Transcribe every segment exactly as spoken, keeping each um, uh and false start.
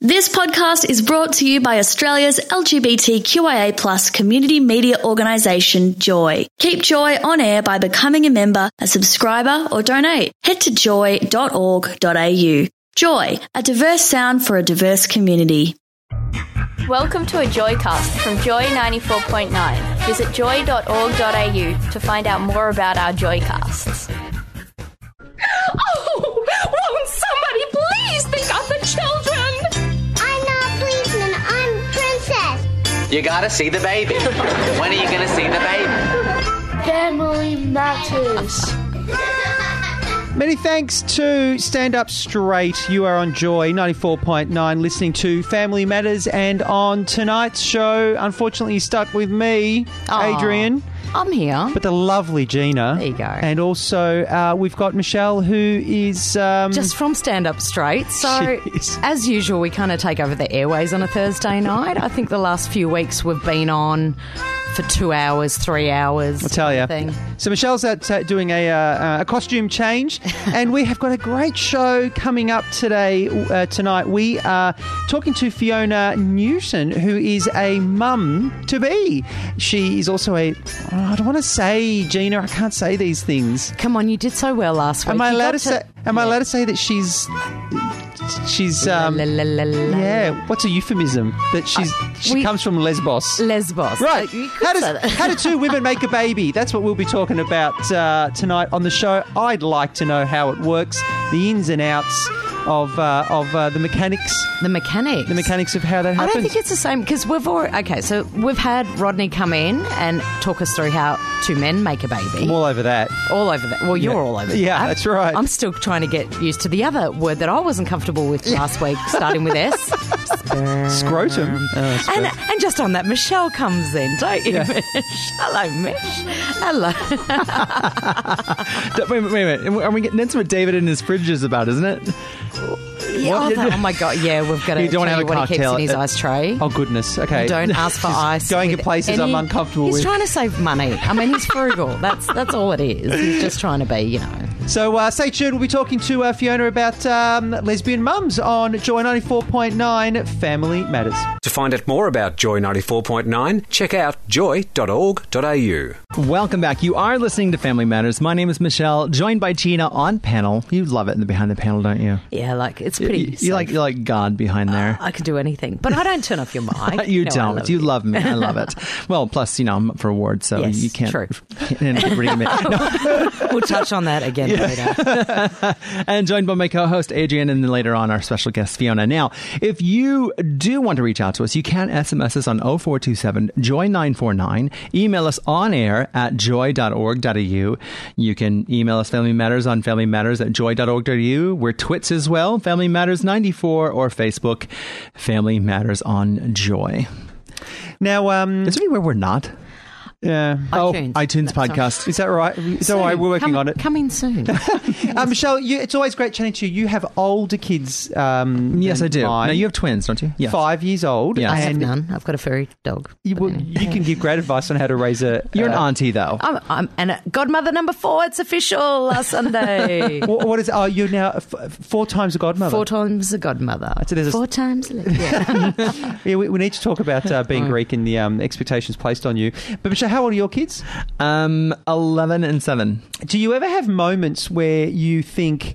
This podcast is brought to you by Australia's L G B T Q I A plus community media organisation, Joy. Keep Joy on air by becoming a member, a subscriber or donate. Head to joy dot org dot a u. Joy, a diverse sound for a diverse community. Welcome to a Joycast from Joy ninety-four point nine. Visit joy dot org dot a u to find out more about our Joycasts. Oh, won't somebody please think of the children? I'm not policeman, I'm princess. You gotta see the baby. When are you gonna see the baby? Family matters. Many thanks to Stand Up Straight. You are on Joy ninety-four point nine listening to Family Matters, and on tonight's show, unfortunately, you're stuck with me, Aww. Adrian. I'm here. But the lovely Gina. There you go. And also uh, we've got Michelle, who is... Um, Just from Stand Up Straight. So, Jeez. as usual, we kind of take over the airways on a Thursday night. I think the last few weeks we've been on for two hours, three hours. I'll tell you. Thing. So Michelle's out uh, doing a, uh, a costume change, and we have got a great show coming up today, uh, tonight. We are talking to Fiona Newton, who is a mum-to-be. She is also a... Oh, I don't want to say, Gina, I can't say these things. Come on, you did so well last week. Am I You allowed got to say... Am I allowed to say that she's... She's... Um, La, la, la, la, la. yeah, what's a euphemism? That she's Uh, she we- comes from Lesbos. Lesbos. Right. Uh, you could How, say does, that. how do two women make a baby? That's what we'll be talking about uh, tonight on the show. I'd like to know how it works, the ins and outs of uh, of uh, the mechanics, The mechanics. the mechanics of how that I happens. don't think it's the same because we've already... Okay, so we've had Rodney come in and talk us through how two men make a baby. I'm all over that. All over that. Well, you're Yeah. all over Yeah, that. that's right. I'm still trying to get used to the other word that I wasn't comfortable with last week, starting with S. Scrotum. Oh, scrotum. And, and just on that, Michelle comes in, don't you, Yeah. Mish? Hello, Mish. Hello. Wait, wait, wait a minute. Are we getting into what David and his fridge is about, isn't it? Yeah, oh, that- oh, my God. Yeah, we've got to You don't tell have you a what he keeps cocktail in his at- ice tray. Oh, goodness. Okay. Don't ask for ice. Going to with places I'm any- uncomfortable he's with. trying to save money. I mean, he's frugal. That's that's all it is. He's just trying to be, you know. So uh, stay tuned. We'll be talking to uh, Fiona about um, lesbian mums on Joy ninety-four point nine Family Matters. To find out more about Joy ninety-four point nine, check out joy dot org dot a u. Welcome back. You are listening to Family Matters. My name is Michelle, joined by Gina on panel. You love it in the behind the panel, don't you? Yeah, like, it's You, pretty you safe. like you like God behind there. I could do anything, but I don't turn off your mic. you know I don't. love You love me. I love it. Well, plus, you know, I'm up for awards, so Yes, you can't. true. can't bring me. No. We'll touch on that again later. And joined by my co-host Adrian, and then later on our special guest Fiona. Now, if you do want to reach out to us, you can S M S us on oh four two seven joy nine four nine. Email us on air at joy dot org dot a u. You can email us Family Matters on Family Matters at joy dot org dot a u. We're Twits as well, Family Matters ninety-four, or Facebook, Family Matters on Joy. Now, um, Is there anywhere we're not? yeah. iTunes. Oh, iTunes That's all. podcast. Is that right? Is that right? We're working Come- on it. Coming soon. Uh, Michelle, you, it's always great chatting to you. You have older kids. Um, Yes, than I do. mine. Now, you have twins, don't you? Yes. Five years old. Yes. I have and none. I've got a furry dog. You, well, you can give great advice on how to raise a. You're an uh, auntie, though. I'm, I'm and uh, godmother number four. It's official last Sunday. What, what is? Oh, you're now f- four times a godmother. Four times a godmother. So there's a- Four times. a- Yeah. Yeah, we, we need to talk about uh, Mm. being Greek and the um, expectations placed on you. But Michelle, how old are your kids? Um, eleven and seven. Do you ever have moments where you think,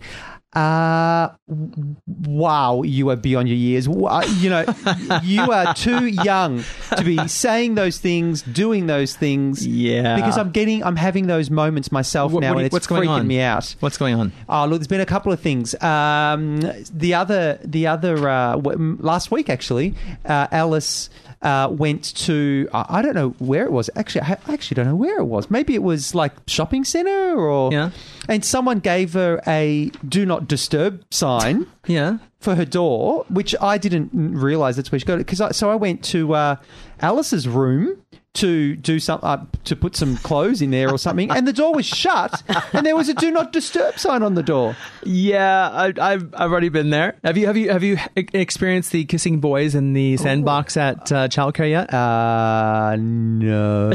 uh, w- wow, you are beyond your years. Wow, you know, you are too young to be saying those things, doing those things. Yeah. Because I'm getting, I'm having those moments myself What- now, what do and you- it's what's going freaking on? me out. What's going on? Oh, look, there's been a couple of things. Um, the other, the other, uh, w- last week actually, uh, Alice uh, went to, I I don't know where it was. Actually, I I actually don't know where it was. Maybe it was like shopping centre or, Yeah. and someone gave her a do not disturb sign Yeah. for her door, which I didn't realise that's where she got it. Cause I, so I went to uh, Alice's room to do some uh, to put some clothes in there or something, and the door was shut, and there was a "Do Not Disturb" sign on the door. Yeah, I, I've I've already been there. Have you have you have you experienced the kissing boys in the sandbox Ooh. at uh, childcare yet? Uh, no.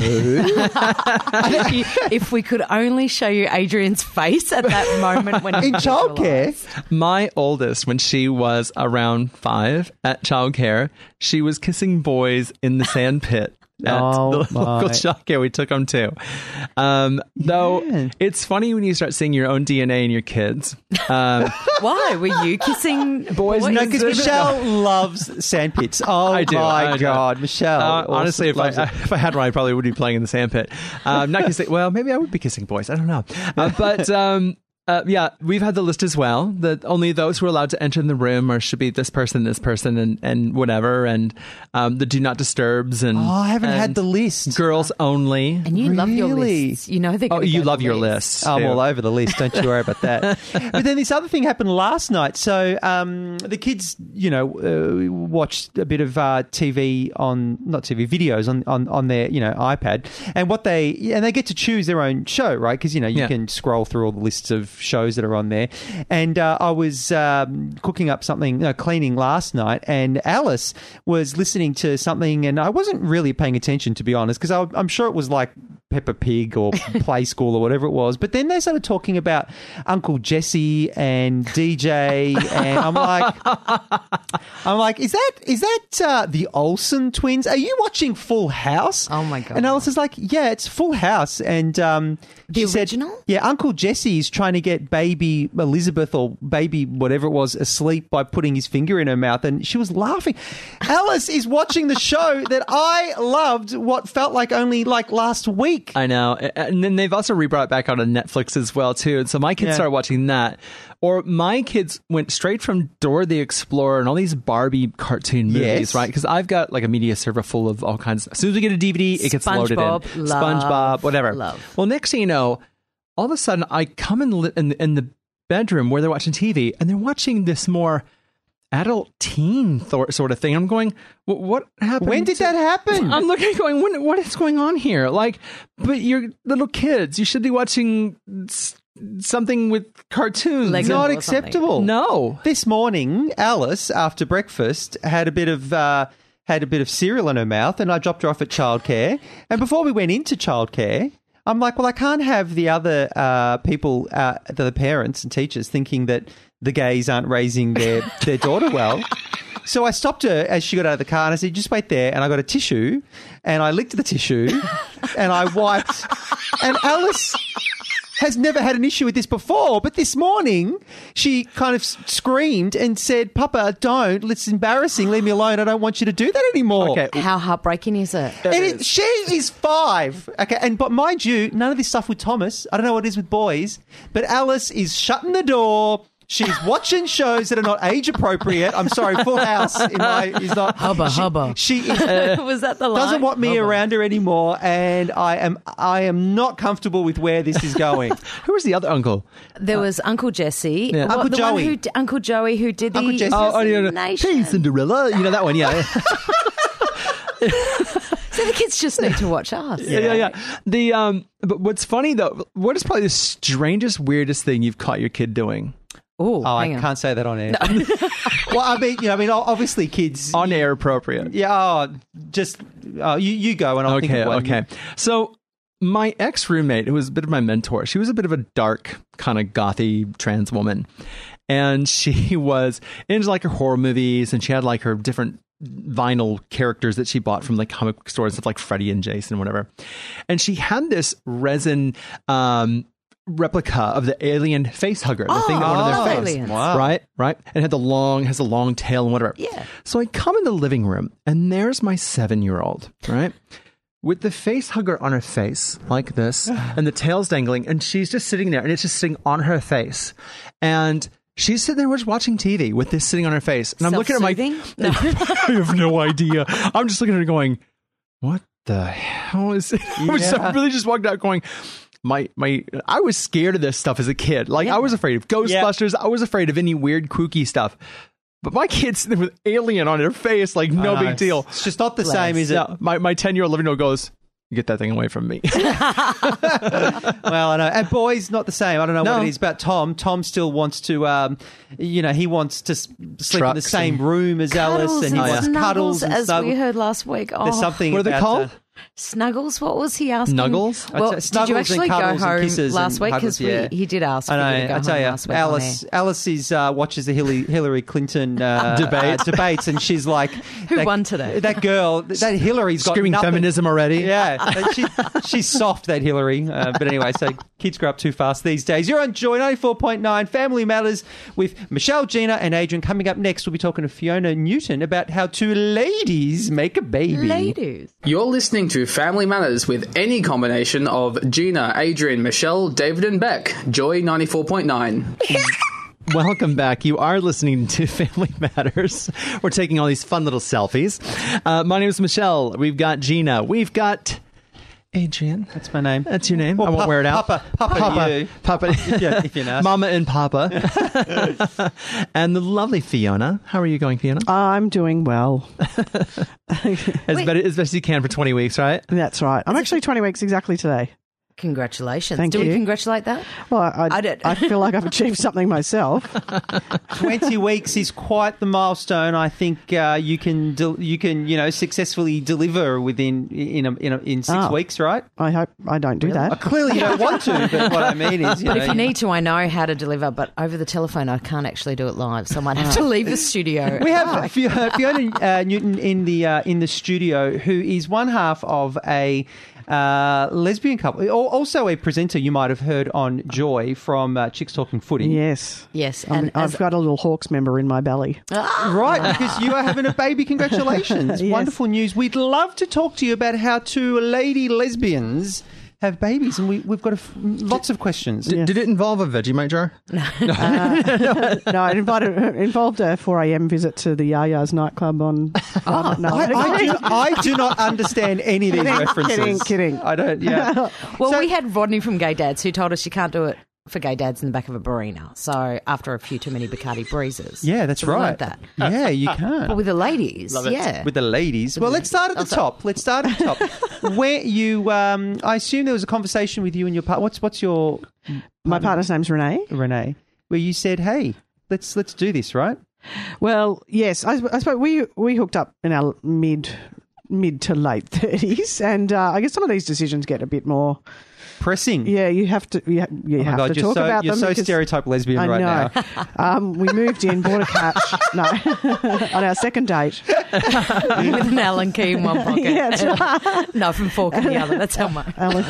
if, you, if we could only show you Adrian's face at that moment when in childcare. My oldest, when she was around five at childcare, she was kissing boys in the sand pit. At oh, the local childcare we took them to. Um, though yeah. It's funny when you start seeing your own D N A in your kids. Um, Why? Were you kissing boys? No, because Michelle loves sandpits. Oh, I do, my I do. God. Michelle. Uh, honestly, if I, it. if I had one, I probably would be playing in the sandpit. Um, not kissing. Well, maybe I would be kissing boys. I don't know. Uh, but... Um, Uh, yeah, we've had the list as well, that only those who are allowed to enter in the room or should be this person, this person, and, and whatever, and um, the do not disturbs. And oh, I haven't and had the list. Girls only. And you really? love your lists. You know they're Oh, you love your list. list. I'm too. all over the list. Don't you worry about that. But then this other thing happened last night. So um, the kids, you know, uh, watched a bit of uh, T V on, not T V, videos on, on, on their, you know, iPad. And what they, and they get to choose their own show, right? Because, you know, you yeah. can scroll through all the lists of shows that are on there. And uh, I was um, cooking up something, no, cleaning last night, and Alice was listening to something, and I wasn't really paying attention, to be honest, because I'm sure it was like Peppa Pig or Play School or whatever it was. But then they started talking about Uncle Jesse and D J, and I'm like, I'm like, is that is that uh, the Olsen twins? Are you watching Full House? Oh my God! And Alice is like, yeah, it's Full House, and um, the she original. Said, yeah, Uncle Jesse is trying to get baby Elizabeth or baby whatever it was asleep by putting his finger in her mouth, and she was laughing. Alice is watching the show that I loved, what felt like only like last week. I know. And then they've also re-brought it back out on Netflix as well, too. And so my kids yeah. started watching that. Or my kids went straight from Dora the Explorer and all these Barbie cartoon movies, yes. right? Because I've got like a media server full of all kinds of... As soon as we get a D V D, it gets loaded in. Love, SpongeBob, whatever. Love. Well, next thing you know, all of a sudden I come in, li- in, in the bedroom where they're watching T V, and they're watching this more adult teen th- sort of thing. I'm going, what happened? When did to- that happen? I'm looking, going, when, what is going on here? Like, but you're little kids. You should be watching s- something with cartoons. Like not acceptable. No. This morning, Alice, after breakfast, had a bit of uh, had a bit of cereal in her mouth, and I dropped her off at childcare. And before we went into childcare, I'm like, well, I can't have the other uh, people, uh, the parents and teachers, thinking that the gays aren't raising their, their daughter well. So I stopped her as she got out of the car, and I said, just wait there. And I got a tissue, and I licked the tissue, and I wiped. And Alice has never had an issue with this before, but this morning she kind of screamed and said, Papa, don't. It's embarrassing. Leave me alone. I don't want you to do that anymore. Okay. How heartbreaking is it? And it, she is five. Okay, and but mind you, none of this stuff with Thomas. I don't know what it is with boys, but Alice is shutting the door. She's watching shows that are not age appropriate. I'm sorry, Full House in my, is not. Hubba she, hubba. She is, uh, was that the line? doesn't want me Hubba. around her anymore, and I am I am not comfortable with where this is going. Who was the other uncle? There was Uncle Jesse, Yeah. What, Uncle the Joey. one who d- Uncle Joey, who did the Uncle Jesse. Oh, oh, yeah, no. Nation. Hey, Cinderella. You know that one, yeah. So the kids just need to watch us. Yeah, yeah, yeah. The um, but what's funny though, what is probably the strangest, weirdest thing you've caught your kid doing? Ooh, Oh, I hang on. can't say that on air. Well, I mean, you know, I mean, obviously, kids. On air appropriate. Yeah, oh, just oh, you you go and I'll think Okay, of one. okay. So my ex roommate, who was a bit of my mentor, she was a bit of a dark, kind of gothy trans woman, and she was into like her horror movies, and she had like her different vinyl characters that she bought from like comic book stores, stuff like Freddy and Jason, whatever. And she had this resin um, replica of the alien face hugger, the Oh, thing that went on I love their face. aliens. Wow. Right, right. And it had the long, has a long tail and whatever. Yeah. So I come in the living room, and there's my seven-year-old, right? With the face hugger on her face, like this, and the tail's dangling, and she's just sitting there, and it's just sitting on her face. And she's sitting there just watching T V with this sitting on her face. And I'm looking at my... Self-soothing? No. I have no idea. I'm just looking at her going, what the hell is it? I was Yeah. I really just walked out going... My my, I was scared of this stuff as a kid. Like Yeah. I was afraid of Ghostbusters. I was afraid of any weird, kooky stuff. But my kid's sitting with alien on her face, like no I know. big deal. It's just not the same, is it? Yeah, my my ten year old living room goes, Get that thing away from me. Well, I know. And boys, not the same. I don't know No. what it is about Tom. Tom still wants to, um, you know, he wants to s- sleep in the Trucks same and- room as Alice, Cuddles and he and wants snuggles, cuddles and as snuggles. we heard last week. Oh, There's something What are they about, called? uh, Snuggles. What was he asking? Nuggles? I'd Well, say did snuggles you and actually go cuddles and home kisses last and week? huggles, Because yeah. he did ask I if know. we could go I tell home you, last week. Alice. Alice is uh, watches the Hillary, Hillary Clinton uh, Debate. uh, debates, and she's like, Who that, won today? That girl, that Hillary's got Screaming nothing. feminism already. Yeah, that she, she's soft, that Hillary. Uh, but anyway, so kids grow up too fast these days. You're on Joy ninety-four point nine Family Matters with Michelle, Gina, and Adrian. Coming up next, we'll be talking to Fiona Newton about how two ladies make a baby. Ladies. You're listening to Family Matters with any combination of Gina, Adrian, Michelle, David and Beck. Joy ninety-four point nine. Welcome back. You are listening to Family Matters. We're taking all these fun little selfies. Uh, my name is Michelle. We've got Gina. We've got Adrian. That's my name. That's your name. Well, I won't Papa- wear it out. Papa- Papa to Papa. you. Papa. Yeah, if you're nice. Mama and Papa. And the lovely Fiona. How are you going, Fiona? I'm doing well. As, better, as best as you can for twenty weeks, right? That's right. I'm actually twenty weeks exactly today. Congratulations. Thank Do you. we congratulate that? Well, I, I did. I feel like I've achieved something myself. twenty weeks is quite the milestone. I think uh, you can del- you can you know successfully deliver within in a, in, a, in six Oh. weeks, right? I hope I don't do Uh, that. clearly, you don't want to. But what I mean is, you But know, if you need to, I know how to deliver, but over the telephone, I can't actually do it live, so I might have to leave the studio. we have Fi- Fiona uh, Newton in the uh, in the studio, who is one half of a uh, lesbian couple, Al- also a presenter you might have heard on Joy from uh, Chicks Talking Footy. Yes. Yes, I'm- and I've as- got a little Hawks member in my belly. Right, because you are having a baby. Congratulations. Yes. Wonderful news. We'd love to talk to you about how two lady lesbians have babies, and we, we've got a f- lots of questions. D- Did it involve a Vegemite jar? Uh, no, it invited, involved a four a.m. visit to the Yaya's nightclub on... Oh, no, I, I, do, I do not understand any of these Kidding, references. kidding, kidding. I don't, yeah. well, So- we had Rodney from Gay Dads who told us you can't do it for gay dads in the back of a Barina. So after a few too many Bacardi breezes. Yeah, that's So we right. learned that. Yeah, you can't. But with the ladies, yeah. With the ladies. Well, let's start at the top. Let's start at the top. Where you, um, I assume there was a conversation with you and your partner. What's what's your My partner's name's Renee. Renee? Where you said, "Hey, let's let's do this," right? Well, yes, I, I suppose we we hooked up in our mid mid to late thirties, and uh, I guess some of these decisions get a bit more pressing. Yeah, you have to. You, you Oh my have God, to you're talk so, about you're them. so because- stereotype lesbian I right know. now. um, we moved in, bought a couch. No, on our second date. With an Allen key in one pocket. Yeah, that's right. No, from fork in the other. That's how much. Alan,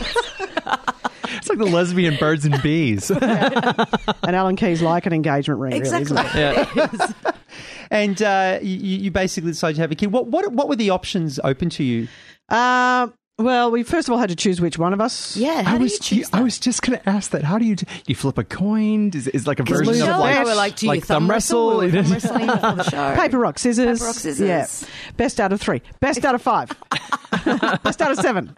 It's like the lesbian birds and bees. and Alan Key's like an engagement ring, Exactly. really, isn't it? Yeah. And uh, you, you basically decided to have a kid. What what what were the options open to you? Uh, well, we first of all had to choose which one of us. Yeah, how I do was, you choose I that? was just going to ask that. How do you do you flip a coin? Is is like a version lose of a Michelle like, and I were like, do you like thumb wrestle? We were thumb wrestling for the show. Paper, rock, scissors. Paper, rock, scissors. Yeah. Best out of three. Best out of five. Best out of seven.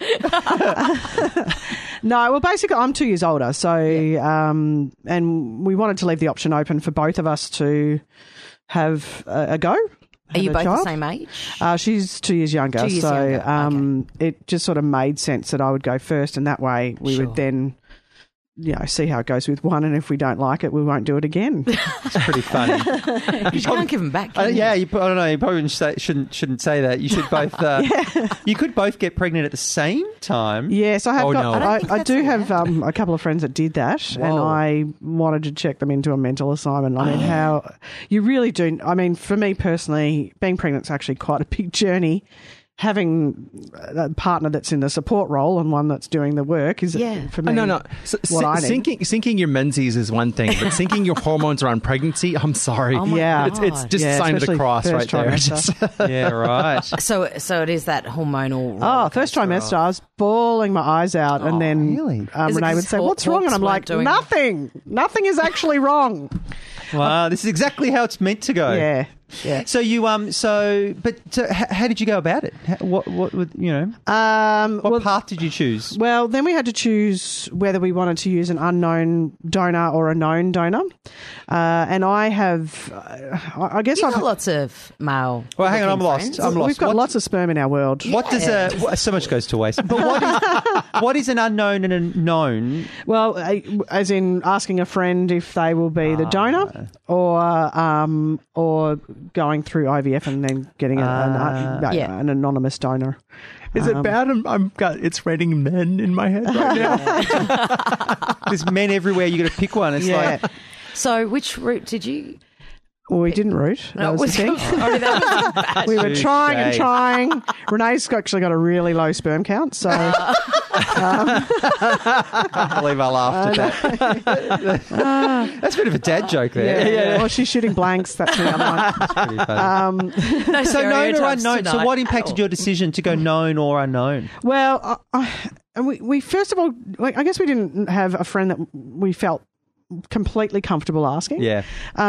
No, well, basically, I'm two years older, so um, and we wanted to leave the option open for both of us to have a, a go. Are have you a both the child. same age? Uh, she's two years younger, Two years so younger, um, it just sort of made sense that I would go first, and that way we Sure. would then, you know, see how it goes with one, and if we don't like it, we won't do it again. It's pretty funny. You can't give them back. Uh, Can you? yeah, you, I don't know. You probably say, shouldn't shouldn't say that. You should both. Uh, You could both get pregnant at the same time. Yes, I have Oh, got. no. I don't I, think I that's do allowed. have um, a couple of friends that did that, and Whoa. I wanted to check them into a mental assignment. I mean, how you really do. I mean, for me personally, being pregnant is actually quite a big journey. Having a partner that's in the support role and one that's doing the work is Yeah. for Oh, me. no, no. So, what I need. syncing, syncing your menses is one thing, but syncing your hormones around pregnancy, I'm sorry. Oh my Yeah. It's, it's just Yeah, sign of the especially cross right first there. trimester. Just- Yeah, right. So, so it is that hormonal. Oh, first trimester, I was bawling my eyes out, and then really? um, Is it Renee 'cause would say, Haw- "What's wrong?" And Hawks I'm weren't like, doing- "Nothing. Nothing is actually wrong." Wow, this is exactly how it's meant to go. Yeah, Yeah. So you um so but so h- how did you go about it? How, what what would- you know? Um, What well, path did you choose? well, then we had to choose whether we wanted to use an unknown donor or a known donor. Uh, and I have, uh, I I guess You've I've got lots of male. Well, hang on, I'm looking lost. friends. I'm lost. We've got What- lots of sperm in our world. What does a wh- so much goes to waste? But what is what is an unknown and a known? Well, uh, as in asking a friend if they will be the donor, or um, or going through I V F and then getting a, an, uh, no, Yeah. an anonymous donor. Is it bad? I'm, I'm got it's raining men in my head right now. There's men everywhere. You got to pick one. It's Yeah. like So, which route did you? Well, we didn't root. That No, was, the thing. oh, that was bad. We were Touche. trying and trying. Renee's actually got a really low sperm count, so I can't believe I laughed at that. That's a bit of a dad joke there. yeah, Well, she's shooting blanks. That's the other one. Pretty funny. Um, No so known or stereotypes unknown. So tonight. what impacted your decision to go known or unknown? well, I, I, and we, we first of all, like, I guess we didn't have a friend that we felt completely comfortable asking. Yeah.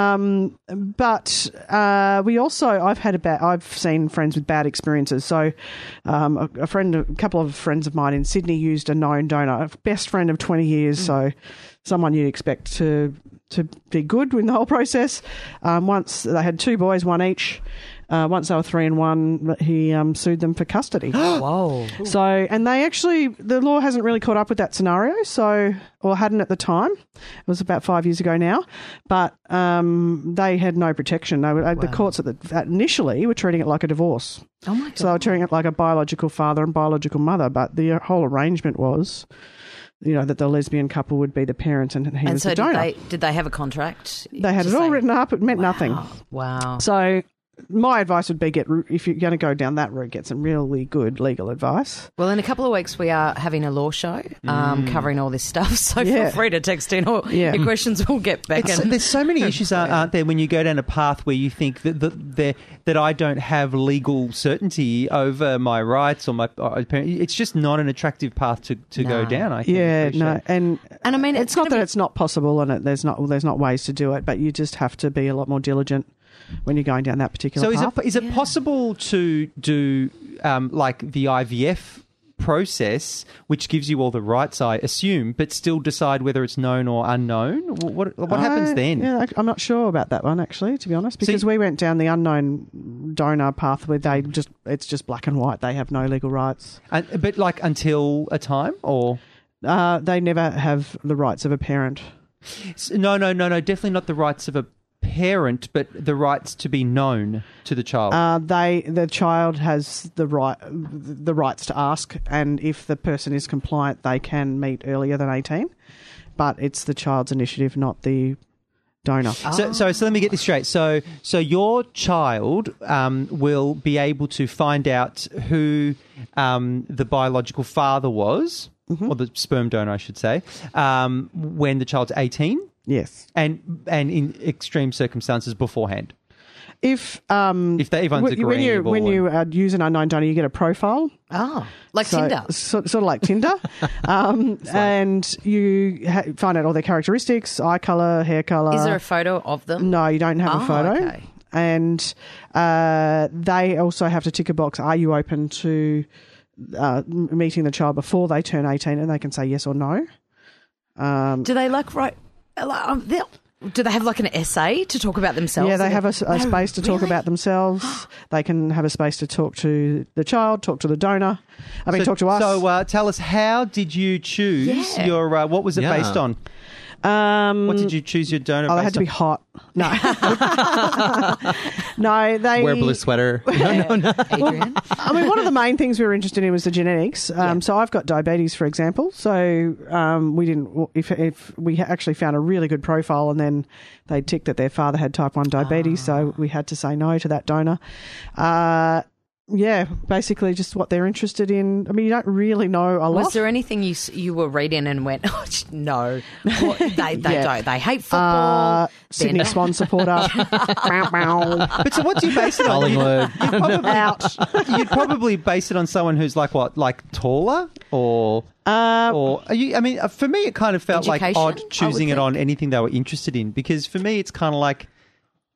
Um, but uh, we also, I've had a bad, I've seen friends with bad experiences. So, um, a, a friend, a couple of friends of mine in Sydney used a known donor, a best friend of twenty years. So, someone you'd expect to to be good in the whole process. Um, once they had two boys, one each. Uh, once they were three and one, he um, sued them for custody. Whoa. So, and they actually, the law hasn't really caught up with that scenario, so, or hadn't at the time. It was about five years ago now, but um, they had no protection. They were, The courts at the, at initially were treating it like a divorce. Oh my god. So they were treating it like a biological father and biological mother, but the whole arrangement was, you know, that the lesbian couple would be the parents and he and was so the did donor. they? Did they have a contract? They had to it all say- written up. It meant nothing. Wow. Wow. So my advice would be get if you're going to go down that route, get some really good legal advice. Well, in a couple of weeks, we are having a law show um, covering all this stuff. So Yeah. feel free to text in or Yeah. your questions. We'll get back. It's, and there's so many issues, aren't aren't there, when you go down a path where you think that that, there- that I don't have legal certainty over my rights or my. Or, it's just not an attractive path to, to go No. down. I think. Yeah, Appreciate no, it. and And I mean, it's, it's not gonna that be- it's not possible, and it, there's not well, there's not ways to do it, but you just have to be a lot more diligent when you're going down that particular So is path. it is it possible to do um, like the I V F process, which gives you all the rights, I assume, but still decide whether it's known or unknown? What what happens I- then? Yeah, I- I'm not sure about that one actually, to be honest, because we went down the unknown donor path where they just it's just black and white. They have no legal rights. And, but like until a time, or Uh, they never have the rights of a parent. S- no, no, no, no, definitely not the rights of a parent, but the rights to be known to the child. Uh, they the child has the right the rights to ask, and if the person is compliant, they can meet earlier than eighteen. But it's the child's initiative, not the donor. So, so, so let me get this straight. So, so your child um, will be able to find out who um, the biological father was, or the sperm donor, I should say, um, when the child's eighteen. Yes. And and in extreme circumstances beforehand. If um If they- everyone's when, when you agreeable when and- you uh, use an unknown donor, you get a profile. Oh, like So- Tinder. so, sort of like Tinder, um, and you ha- find out all their characteristics: eye color, hair color. Is there a photo of them? No, you don't have Oh, a photo. okay. And uh, they also have to tick a box: are you open to uh, m- meeting the child before they turn eighteen? And they can say yes or no. Um, Do they like write? Like, um, they'll- do they have like an essay to talk about themselves? Yeah, they have a, s- a No, space to talk really? about themselves. They can have a space to talk to the child, talk to the donor. I mean, so, talk to us. So uh, tell us, how did you choose Yeah. your, uh, what was it Yeah. based on? um, What did you choose your donor Oh, they based had to be on? hot. No, no, they Wear a blue sweater. No, no, no. Adrian. I mean, one of the main things we were interested in was the genetics. Um, So I've got diabetes, for example. So um, we didn't. If if we actually found a really good profile, and then they ticked that their father had type one diabetes, so we had to say no to that donor. Uh, yeah, basically just what they're interested in. I mean, you don't really know a lot. Was there anything you s- you were reading and went, oh, no, What, they they Yeah. don't. They hate football. Uh, Sydney They're- Swan supporter. Bow, bow. But so what do you base it on? Collingwood. You'd probably, Out. you'd probably base it on someone who's like what, like taller, or Uh, or are you? I mean, uh, for me, it kind of felt like Education, odd I would choosing it think. on anything they were interested in, because for me, it's kind of like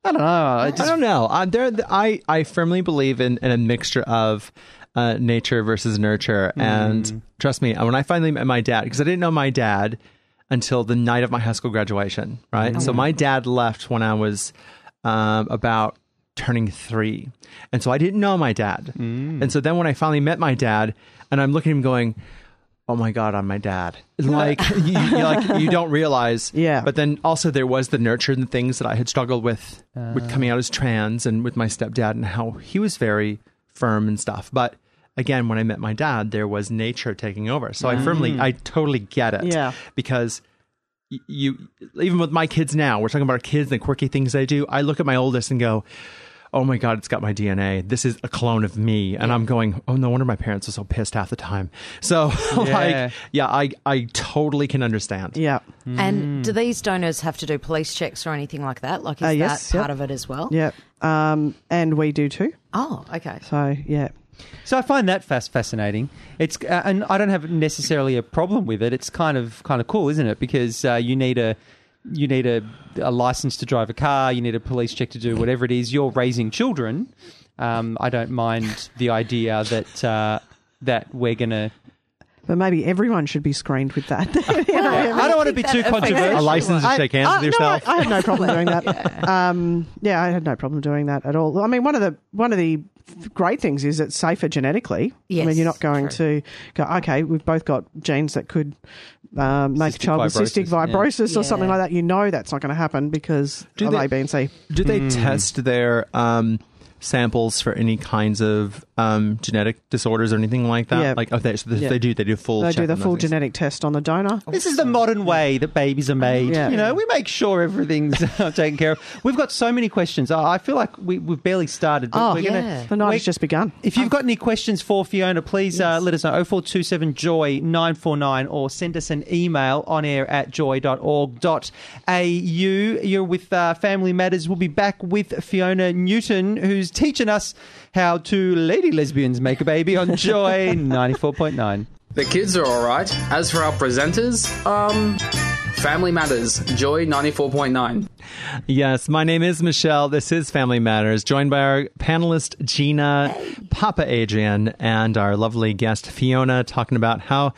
I don't know. I, I just, don't know. Uh, there, I, I firmly believe in, in a mixture of uh, nature versus nurture. Mm. And trust me, when I finally met my dad, because I didn't know my dad until the night of my high school graduation, right? Mm. So my dad left when I was um, about turning three. And so I didn't know my dad. Mm. And so then when I finally met my dad, and I'm looking at him going, oh my God, I'm my dad. Like, you, you, like, you don't realize. Yeah. But then also there was the nurture and the things that I had struggled with, uh. with coming out as trans and with my stepdad and how he was very firm and stuff. But again, when I met my dad, there was nature taking over. So mm. I firmly, I totally get it. Yeah. Because y- you, even with my kids now, we're talking about our kids and the quirky things they do. I look at my oldest and go, oh my God, it's got my D N A. This is a clone of me. And I'm going, oh, no wonder my parents are so pissed half the time. So, yeah. like, yeah, I, I totally can understand. Yeah. Mm. And do these donors have to do police checks or anything like that? Like, is uh, yes, that part yep. of it as well? Yeah. Um, and we do too. Oh, okay. So, yeah. So I find that fast fascinating. It's uh, and I don't have necessarily a problem with it. It's kind of kind of cool, isn't it? Because uh, you need a you need a, a license to drive a car. You need a police check to do whatever it is. You're raising children. Um, I don't mind the idea that uh, that we're gonna. But maybe everyone should be screened with that. You know, I, mean, I don't want to be too controversial. A license to shake hands I, with yourself. No, I, I had no problem doing that. yeah. Um, yeah, I had no problem doing that at all. I mean, one of the one of the great things is it's safer genetically. Yes, I mean, you're not going true. to go, okay, we've both got genes that could um, make cystic a child with cystic fibrosis yeah. or something like that. You know that's not going to happen because do of they, A, B, and C. Do they Mm. test their um, samples for any kinds of um, genetic disorders or anything like that? Yeah. Like, oh, they, so they, Yeah. they do. They do full. They check do the on those full things. genetic test on the donor. This is the modern way that babies are made. Yeah. You know, we make sure everything's taken care of. We've got so many questions. I I feel like we, we've barely started. But Oh, we're yeah. gonna, The night we're- has just begun. If you've got any questions for Fiona, please uh, let us know. oh four two seven joy nine four nine or send us an email on air at joy dot org dot a u. You're with uh, Family Matters. We'll be back with Fiona Newton, who's teaching us how to lady lesbians make a baby on Joy ninety-four point nine. The kids are alright. As for our presenters, um, Family Matters, Joy ninety-four point nine. Yes, my name is Michelle. This is Family Matters, joined by our panelist Gina, Papa Adrian, and our lovely guest Fiona, talking about how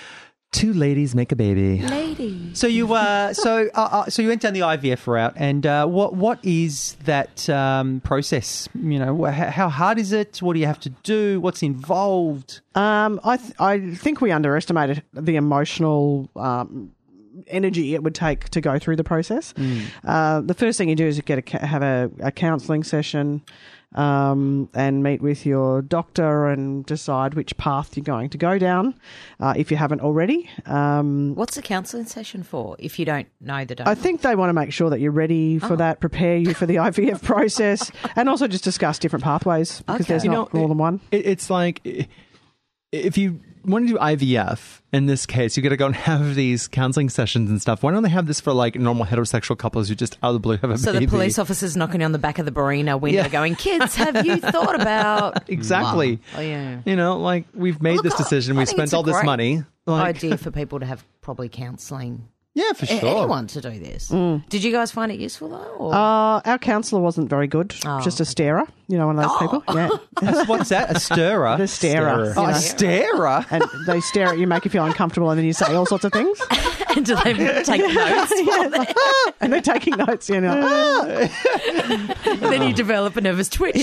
two ladies make a baby. Ladies. So you, uh, so uh, uh, so you went down the I V F route, and uh, what what is that um, process? You know, wh- how hard is it? What do you have to do? What's involved? Um, I th- I think we underestimated the emotional um, energy it would take to go through the process. Mm. Uh, the first thing you do is you get a, have a, a counselling session um, and meet with your doctor and decide which path you're going to go down uh, if you haven't already. Um, What's the counselling session for if you don't know the donor? I think they want to make sure that you're ready for Oh. that, prepare you for the I V F process, and also just discuss different pathways because Okay. there's You not know, more than one. It, it's like i- if you want to do I V F, in this case, you got to go and have these counseling sessions and stuff. Why don't they have this for like normal heterosexual couples who just out of the blue have a so baby? the police officer's knocking on the back of the Barina window Yeah. going, kids, have you thought about... Exactly. Oh, yeah. You know, like we've made Look, this I- decision. I We've think spent it's a all this great money. Like, idea for people to have probably counselling. Yeah, for A- sure. Anyone to do this. Did you guys find it useful though? Or? Uh, our counsellor wasn't very good, Oh, just a starer, you know, one of those Oh. people. Yeah. That's- What's that? A stirrer? The starer. Oh, you a know. starer? And they stare at you, make you feel uncomfortable, and then you say all sorts of things. And do they take notes? Yeah, it's like, "Ah," and they're taking notes, you know. "Ah." Then you develop a nervous twitch.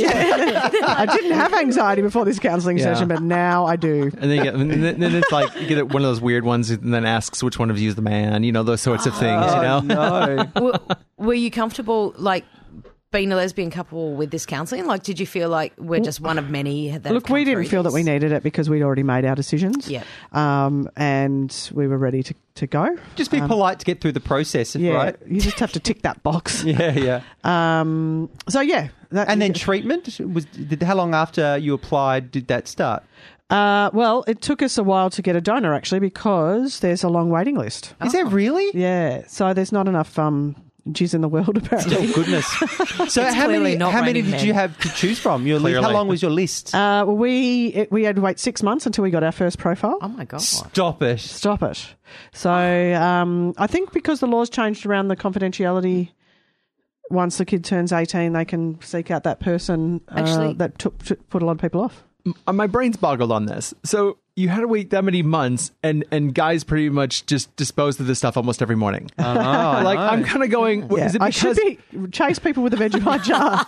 I didn't have anxiety before this counselling Yeah. session, but now I do. and then, you get, and then then it's like you get one of those weird ones and then asks which one of you is the man, you know, those sorts of things, you know? Oh, no. were, were you comfortable, like, being a lesbian couple with this counselling? Like, did you feel like we're just one of many that have Look, come we didn't through feel this? that we needed it because we'd already made our decisions. Yep. Um, and we were ready to, to go. Just be Um, polite to get through the process, Yeah, right? you just have to tick that box. Yeah, yeah. Um, so, yeah. That, And then treatment? Was did, how long after you applied did that start? Uh, well, it took us a while to get a donor, actually, because there's a long waiting list. Is there really? Yeah, so there's not enough um, jizz in the world, apparently. Oh, goodness. So It's how clearly many not how many raining did you men. have to choose from? Your list, how Clearly. long was your list? Uh, well, we it, we had to wait six months until we got our first profile. Oh, my God. Stop it. Stop it. So um, I think because the laws changed around the confidentiality once the kid turns eighteen, they can seek out that person uh, Actually- that took, took, put a lot of people off. M- My brain's boggled on this. So you had to wait that many months, and, and guys pretty much just disposed of this stuff almost every morning. I know, I like, know. I'm kind of going, Yeah, is it I because... should be chase people with a Vegemite jar.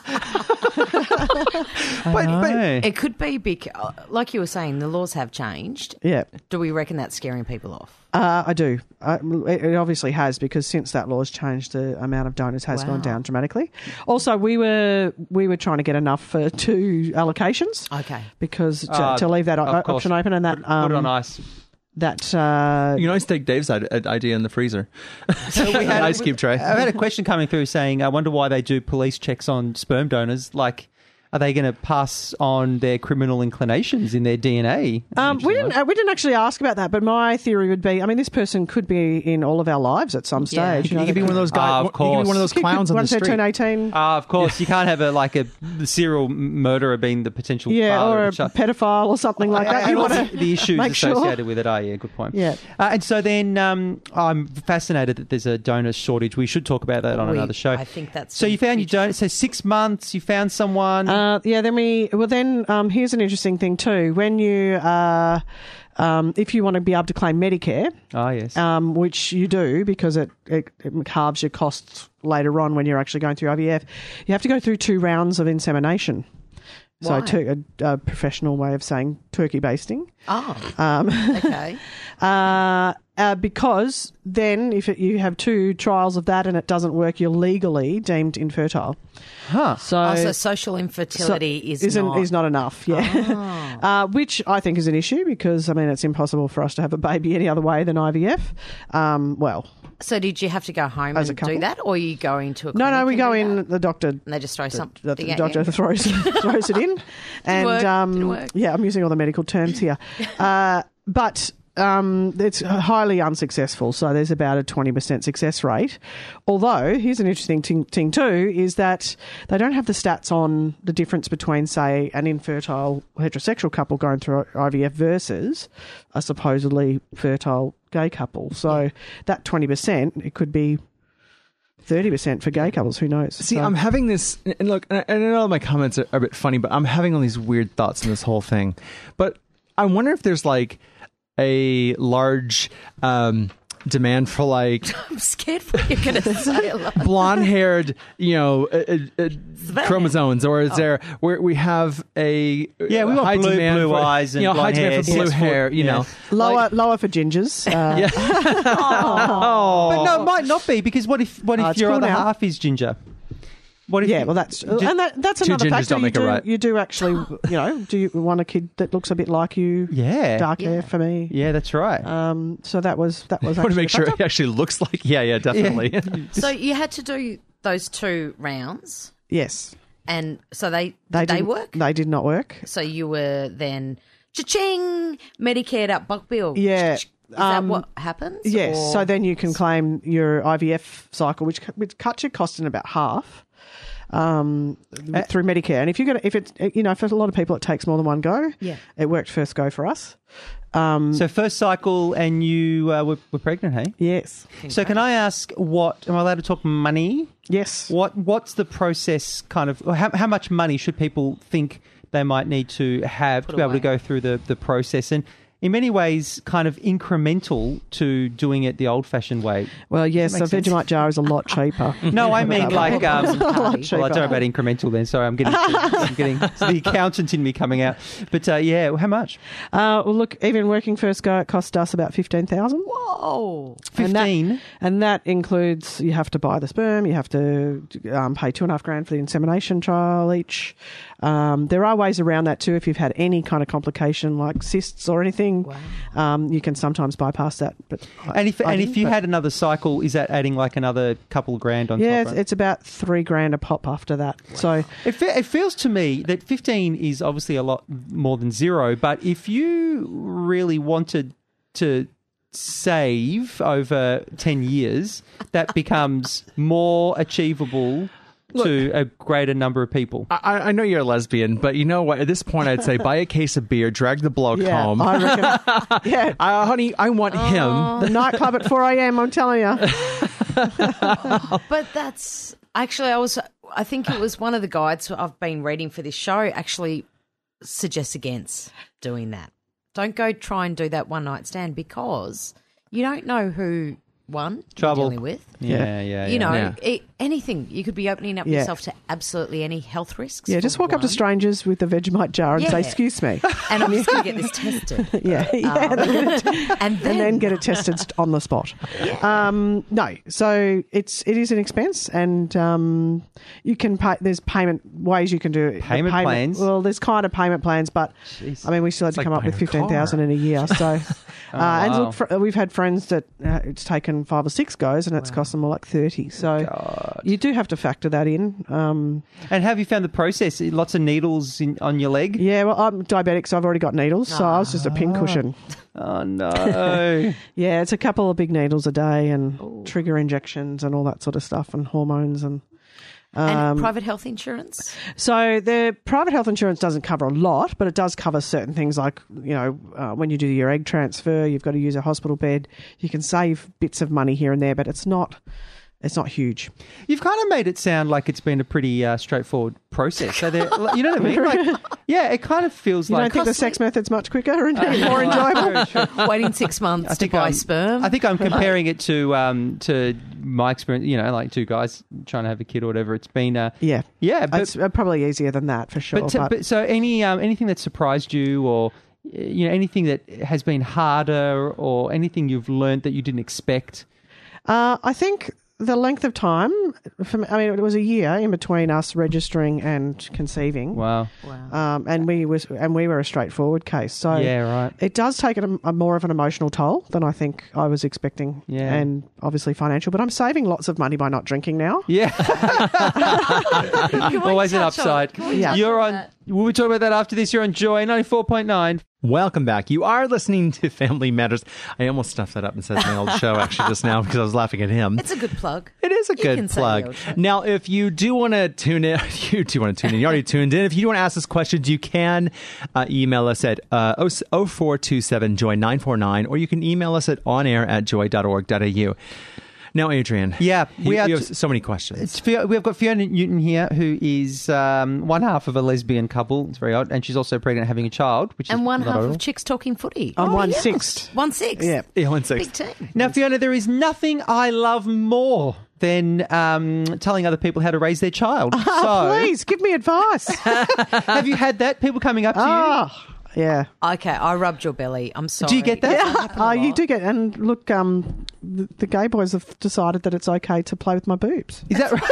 but, but Hey. It could be because, like you were saying, the laws have changed. Yeah. Do we reckon that's scaring people off? Uh, I do. Uh, it, it obviously has, because since that law's changed, the amount of donors has Wow. gone down dramatically. Also, we were we were trying to get enough for two allocations. Okay. Because to, Uh, to leave that o- of course. option open, and that Put, um, put it on ice. that uh, you can always take Dave's ide- idea in the freezer. We had- An ice cube tray. I've had a question coming through saying, I wonder why they do police checks on sperm donors. Like, are they going to pass on their criminal inclinations in their D N A? Um, we essentially? didn't. Uh, we didn't actually ask about that, but my theory would be: I mean, this person could be in all of our lives at some Yeah. stage. You know, could be one of those guys. Ah, of you could be one of those Could- could- clowns on the once they street. turn eighteen. Ah, of course. You can't have a like a serial murderer being the potential Yeah, father or of a a child. pedophile or something like that. And You also want to the issues make sure. associated with it. Oh, yeah, good point. Yeah. Uh, and so then um, I'm fascinated that there's a donor shortage. We should talk about that on We- another show. I think that's So the you found your future. donor. So six months, you found someone. Uh, yeah, then we well then um, here's an interesting thing too. When you uh, um, if you want to be able to claim Medicare, oh, yes. um, which you do because it, it, it halves your costs later on when you're actually going through I V F, you have to go through two rounds of insemination. So Why? to, a, a professional way of saying turkey basting. Oh, Um, okay. uh, uh, because then if it, you have two trials of that and it doesn't work, you're legally deemed infertile. huh. So, Oh, so social infertility so is isn't not... is not enough. Yeah, uh, which I think is an issue because I mean it's impossible for us to have a baby any other way than I V F. Um, well, So did you have to go home As a and couple? do that, or you go into a no, no, clinic we and go do in. that? The doctor and they just throw something the, the at doctor you? throws throws it in, and work, um, didn't work. yeah, I'm using all the medical terms here, uh, but um, it's highly unsuccessful. So there's about a twenty percent success rate. Although here's an interesting thing, thing too is that they don't have the stats on the difference between, say, an infertile heterosexual couple going through I V F versus a supposedly fertile gay couple. So that twenty percent, it could be thirty percent for gay couples. Who knows? See, So- I'm having this, and look, and I know my comments are a bit funny, but I'm having all these weird thoughts in this whole thing. But I wonder if there's like a large um, demand for like I'm scared what you're going to say. a lot. blonde-haired, you know, uh, uh, uh, chromosomes, or is there where we have a Yeah, we want high blue- demand blue for, eyes and you know, high blonde demand hair, for blue six hair, foot, you yeah. know, Lower, Like- lower for gingers. Uh, yeah. But no, it might not be because what if what Oh, if it's your cool other now. half is ginger? What if yeah, you- well, that's Ju- and that, that's Two another gingers factor. don't You make a do, right. you do actually, you know, do you want a kid that looks a bit like you? Yeah. dark hair for me. Yeah, that's right. Um, so that was that was. I want to actually make a sure factor. it actually looks like. Yeah, yeah, definitely. So you had to do those two rounds, Yes, and so they they did they didn't- work. They did not work. So you were then cha-ching, Medicaid up buck bill. Yeah. Is Um, that what happens? Yes. Or- So then you can claim your I V F cycle, which which cuts your cost in about half. Um, Uh, through Medicare, and if you're gonna, if it's, you know, for a lot of people, it takes more than one go. Yeah. It worked first go for us. Um, So first cycle, and you uh, were, were pregnant, hey? yes, So can I ask what? Am I allowed to talk money? yes. What What's the process? Kind of or how how much money should people think they might need to have to be able away. to go through the the process? And in many ways, kind of incremental to doing it the old-fashioned way. Well, yes, a makes sense. Vegemite jar is a lot cheaper. No, I mean like um, A lot well, I cheaper. don't know about incremental then. Sorry, I'm getting I'm getting the accountant in me coming out. But uh, yeah, well, how much? Uh, well, look, even working first go, it cost us about fifteen thousand. Whoa. And that- Fifteen. And that includes you have to buy the sperm, you have to um, pay two and a half grand for the insemination trial each. Um, there are ways around that too. If you've had any kind of complication like cysts or anything, um, you can sometimes bypass that. But I- And if I and if didn't, you but- had another cycle, is that adding like another couple grand on yeah, top? it's, right? it's about three grand a pop after that. So It, fe- it feels to me that fifteen is obviously a lot more than zero, but if you really wanted to save over ten years, that becomes more achievable to a greater number of people. I, I know you're a lesbian, but you know what? At this point, I'd say buy a case of beer, drag the bloke yeah, home. I reckon. Yeah, Uh, honey, I want him. the nightclub at four a.m. I'm telling you. But that's Actually, I was. I think it was one of the guides I've been reading for this show actually suggests against doing that. Don't go try and do that one night stand because you don't know who one Trouble. you're dealing with. Yeah, yeah, You yeah. know, Yeah. it, anything. You could be opening up Yeah. yourself to absolutely any health risks. Yeah, for just walk up to one. strangers with a Vegemite jar and Yeah. say, "Excuse me," And I'm just going to get this tested. yeah, yeah, Um, and, then get it, and and then, then get it tested st- on the spot. Um, no, so it's it is an expense, and um, you can pay. There's payment ways you can do it. The Payment plans? Well, there's kind of payment plans, but Jeez. I mean, we still had to like come up with buying a fifteen thousand in a year. So, Oh, uh, and wow. look, fr- we've had friends that uh, it's taken five or six goes, and it's cost them more like thirty. So God. you do have to factor that in. Um, And have you found the process? Lots of needles in, on your leg? yeah, well, I'm diabetic, so I've already got needles, so I was just a pincushion. Oh, no. Yeah, it's a couple of big needles a day and trigger injections and all that sort of stuff and hormones and. and Um, private health insurance. so the private health insurance doesn't cover a lot, but it does cover certain things like, you know, uh, when you do your egg transfer, you've got to use a hospital bed. You can save bits of money here and there, but it's not it's not huge. You've kind of made it sound like it's been a pretty uh, straightforward process. So there, you know what I mean? Like, yeah, it kind of feels You like... don't think the sex method's much quicker and more enjoyable? Waiting six months to buy I'm, sperm. I think I'm comparing it to um, to my experience, you know, like two guys trying to have a kid or whatever. It's been... Uh, Yeah. Yeah, but... It's uh, probably easier than that for sure. But, to, but- but so any um, anything that surprised you, or you know, anything that has been harder, or anything you've learned that you didn't expect? Uh, I think the length of time, from, I mean, it was a year in between us registering and conceiving. Wow. Um, and we was and we were a straightforward case. So Yeah, right. it does take a, a more of an emotional toll than I think I was expecting. Yeah. And obviously financial. But I'm saving lots of money by not drinking now. Yeah. Always an touch on- upside. can we Yeah. You're on. We'll talk about that after this. You're on Joy ninety-four point nine. Welcome back. You are listening to Family Matters. I almost stuffed that up and said my old show actually just now because I was laughing at him. It's a good plug. It is a You good can say plug. the old show. Now, if you do want to tune in, you do want to tune in. You already tuned in. If you do want to ask us questions, you can uh, email us at uh, oh four two seven joy nine four nine, or you can email us at onair at joy dot org dot a u. Now, Adrian. Yeah, we we are have t- so many questions. It's Fio- we've got Fiona Newton here, who is um, one half of a lesbian couple. It's very odd, and she's also pregnant, having a child, which is And one not half odd. of Chicks Talking Footy. I'm Oh, one yes. sixth. One six. Yeah. Yeah, one six. Big team. Now, Fiona, there is nothing I love more than um, telling other people how to raise their child. Oh, So, please, give me advice. have you had that? People coming up to you? oh, yeah. Okay, I rubbed your belly. I'm sorry. Do you get that? Yeah, oh, you do get, and look, um, the, the gay boys have decided that it's okay to play with my boobs. Is that right?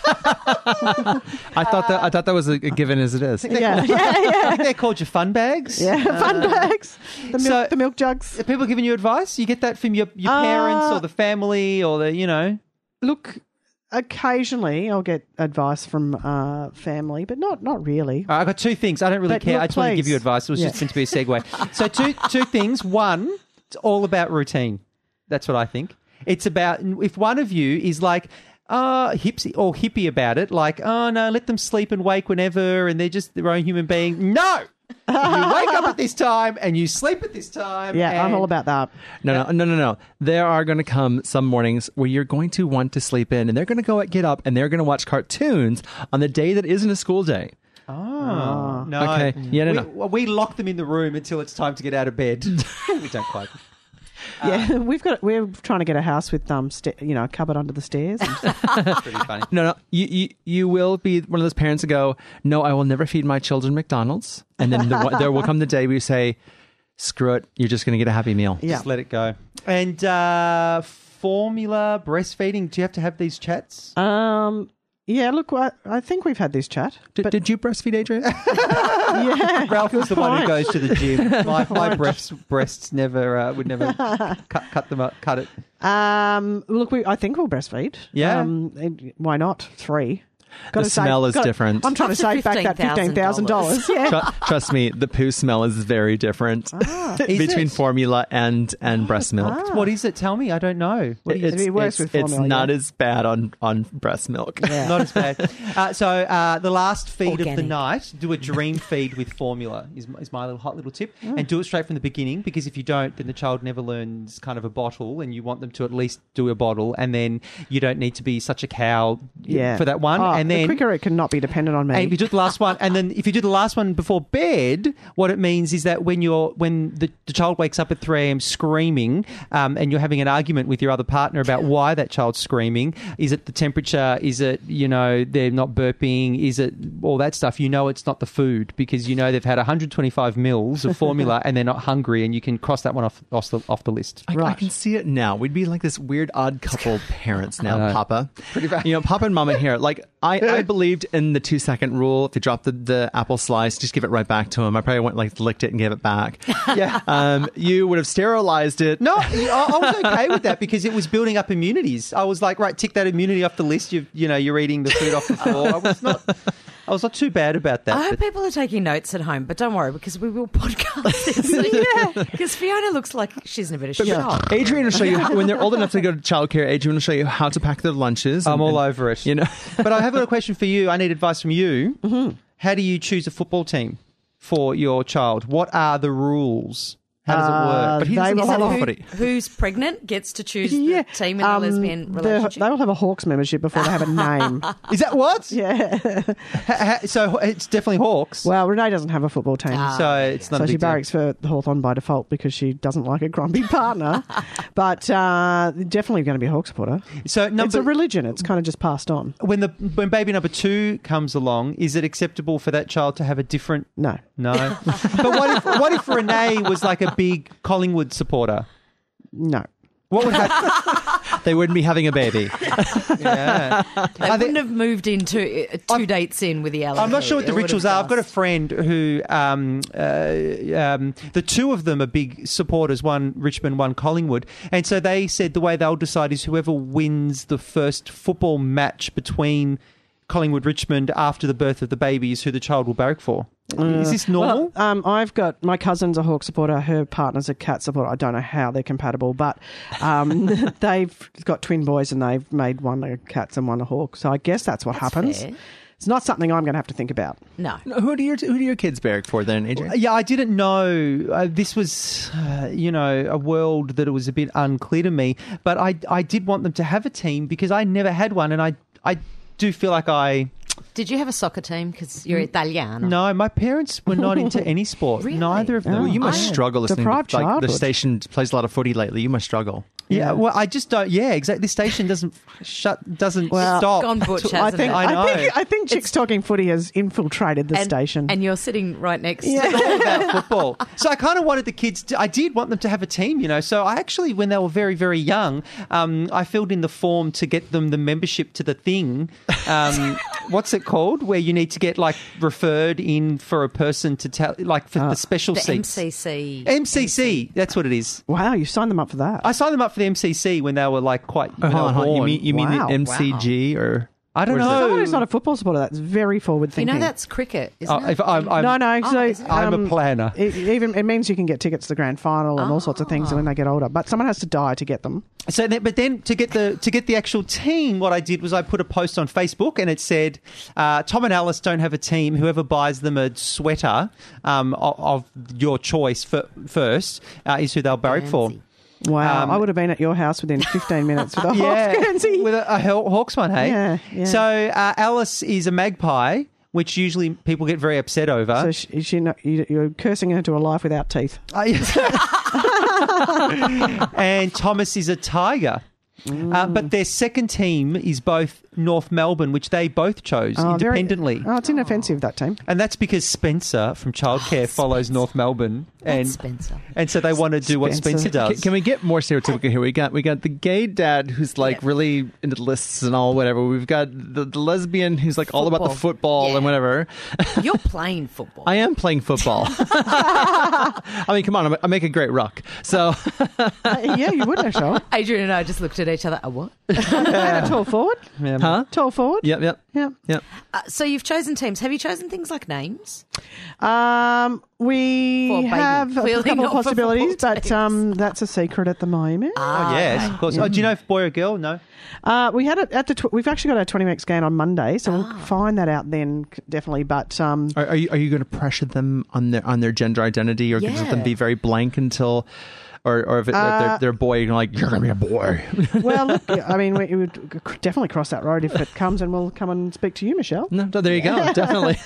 I thought that I thought that was a, a given as it is. Yeah, yeah, I yeah, think they're called your fun bags. yeah. Fun bags, the milk, so- the milk jugs. Are people giving you advice? You get that from your, your Uh, parents or the family or the, you know? Look, occasionally I'll get advice from uh, family, but not not really. All right, I've got two things. I don't really But care. look, I just want to give please. you advice. It was Yeah. just meant to be a segue. So two two things. One, it's all about routine. That's what I think. It's about if one of you is like uh hipsy or hippie about it, like, oh no, let them sleep and wake whenever and they're just their own human being. No! You wake up at this time and you sleep at this time. Yeah, I'm and- all about that. No, no, no, no, no. There are going to come some mornings where you're going to want to sleep in, and they're going to go get up and they're going to watch cartoons on the day that isn't a school day. Oh, no. Okay. Yeah, no, we, no. well, we lock them in the room until it's time to get out of bed. We don't quite. Yeah, we've got. We're trying to get a house with um, sta- you know, a cupboard under the stairs. And stuff. It's pretty funny. No, no. You, you, you will be one of those parents who go, no, I will never feed my children McDonald's. And then the, there will come the day where you say, screw it, you're just going to get a Happy Meal. Yeah. Just let it go. And uh, formula, breastfeeding, do you have to have these chats? Um, yeah. Look, I, I think we've had this chat. Did, but did you breastfeed, Adrian? yeah, Ralph is the one who point. goes to the gym. My, my breasts, breasts never uh, would never cut, cut them up, cut it. Um, look, we. I think we'll breastfeed. Yeah. Um, and why not three? The Gotta smell save- is gotta- different. I'm trying to Up to save back that fifteen thousand dollars. Yeah. Tru- Trust me, the poo smell is very different Is between it? formula and and breast milk. What is it? Tell me. I don't know. What is It's, It works it's, with it's formula, not yeah. as bad on, on breast milk. Yeah. Not as bad. Uh, so uh, the last feed of the Organic. night, do a dream feed with formula is, is my little hot little tip. And do it straight from the beginning, because if you don't, then the child never learns kind of a bottle, and you want them to at least do a bottle, and then you don't need to be such a cow Yeah. for that one. Oh, and then the quicker it can not be dependent on me. And if you do the last one, and then if you do the last one before bed, what it means is that when you're when the, the child wakes up at three a.m. screaming, um, and you're having an argument with your other partner about why that child's screaming, is it the temperature? Is it, you know, they're not burping? Is it all that stuff? You know, it's not the food, because you know they've had one hundred twenty-five mils of formula and they're not hungry, and you can cross that one off off the, off the list. I, I can see it now. We'd be like this weird odd couple parents I now, know. Papa. You know, Papa and Mama here. Like, I, I believed in the two second rule. If you drop the, the apple slice, just give it right back to him. I probably went like licked it and gave it back. Yeah. Um, you would have sterilized it. No, I, I was okay with that, because it was building up immunities. I was like, right, tick that immunity off the list. You you know, you're eating the food off the floor. I was not, I was not too bad about that. I hope but- people are taking notes at home, but don't worry, because we will podcast this. Yeah, because Fiona looks like she's in a bit of shock. Adrian will show you how, when they're old enough to go to childcare. Adrian will show you how to pack their lunches. I'm and- all and, over it. You know, But I have got a question for you. I need advice from you. Mm-hmm. How do you choose a football team for your child? What are the rules? How does it Uh, work? But he they doesn't will follow have a- footy. Who's pregnant gets to choose Yeah. the team in Um, the lesbian they're- relationship. They will have a Hawks membership before they have a name. Is that what? Yeah. Ha- ha- so it's definitely Hawks. Well, Renee doesn't have a football team. Ah. so it's not so a she big deal. barracks for Hawthorn by default because she doesn't like a grumpy partner. But uh, definitely going to be a Hawk supporter. So number, It's a religion. It's kind of just passed on. when the when baby number two comes along, is it acceptable for that child to have a different? No. No. But what if what if Renee was like a big Collingwood supporter? No. What would happen? they wouldn't be having a baby. Yeah. They Are they- wouldn't have moved into uh, 2 dates in with the L. I'm not sure what the rituals are. I've got a friend who, um, uh, um, the two of them are big supporters, one Richmond, one Collingwood. And so they said the way they'll decide is whoever wins the first football match between Collingwood Richmond after the birth of the baby is who the child will barrack for. Is this normal? Well, um, I've got my cousin's a Hawk supporter. Her partner's a Cat supporter. I don't know how they're compatible, but um, they've got twin boys and they've made one a Cats and one a Hawk. So I guess that's what That's happens. fair. It's not something I'm going to have to think about. No. Who do your who do your kids barrack for then, Adrian? Yeah, I didn't know. Uh, this was, uh, you know, a world that it was a bit unclear to me. But I, I did want them to have a team because I never had one, and I, I do feel like I. Did you have a soccer team? Because you're Italiano. No, my parents were not into any sport. Really? Neither of them. Well, you must Oh. struggle listening. Deprived To, like the childhood. station plays a lot of footy lately. You must struggle. Yeah, well, I just don't. Yeah, exactly. This station doesn't shut, doesn't Well, stop. gone butch, I hasn't think it? I know. I think I think Chicks Talking Footy has infiltrated the and, station. and you're sitting right next Yeah. to It's all about football. So I kind of wanted the kids to, I did want them to have a team, you know. So I actually, when they were very, very young, um, I filled in the form to get them the membership to the thing. Um, what's it called? Where you need to get like referred in for a person to tell, like for the special the seats. M C C. M C C, that's what it is. Wow, you signed them up for that. I signed them up for the M C C when they were like quite. Oh, when they hold were on, hold on. You born. mean you mean Wow. the M C G or I don't where's know. Someone who's not a football supporter, that's very forward You thinking. know that's cricket, isn't Oh, it? if I'm, I'm, no, no. Oh, So, is it? I'm a um, planner. It, even it means you can get tickets to the grand final and all sorts of things when they get older. But someone has to die to get them. So, then, but then to get the to get the actual team, what I did was I put a post on Facebook and it said, uh, "Tom and Alice don't have a team. Whoever buys them a sweater um, of, of your choice for, first uh, is who they'll barrack for." Guernsey. Wow, Um, I would have been at your house within fifteen minutes with a Yeah, Hawks Guernsey. with a, a Haw- Hawks one, hey. Yeah, yeah. So uh, Alice is a magpie, which usually people get very upset over. So she, she, no- you, you're cursing her to a life without teeth. And Thomas is a tiger. Uh, but their second team is both North Melbourne, which they both chose Oh, very- independently. oh, it's inoffensive, that team. And that's because Spencer from Childcare follows North Melbourne, and That's Spencer. and so they want to do what Spencer. Spencer does. Can, can we get more stereotypical here? We got we got the gay dad who's like Yeah. really into lists and all whatever. We've got the, the lesbian who's like all about the Football. football Yeah. and whatever. You're playing football. I am playing football. I mean, come on, I make a great ruck. So Uh, yeah, you would actually. Adrian and I just looked at each other. A what? And a tall forward. Yeah. Huh? Tall forward. Yep, yep. Yep. Yep. Uh, so you've chosen teams. Have you chosen things like names? Um, we For baby. have a Clearly couple not of for possibilities, football but teams. um, that's a secret at the moment. Oh, yes, of course. Oh, do you know if boy or girl? No. Uh, we had it at the. Tw- we've actually got our twenty week scan on Monday, so we'll find that out then, c- definitely. But um, Are, are you are you going to pressure them on their on their gender identity, or just let them Yeah. be very blank until, or or if, it, if they're, they're a boy, you're like you're going to be a boy. well, look, I mean, we, we would c- definitely cross that road if it comes, and we'll come and speak to you, Michelle. No, no, there you go, definitely.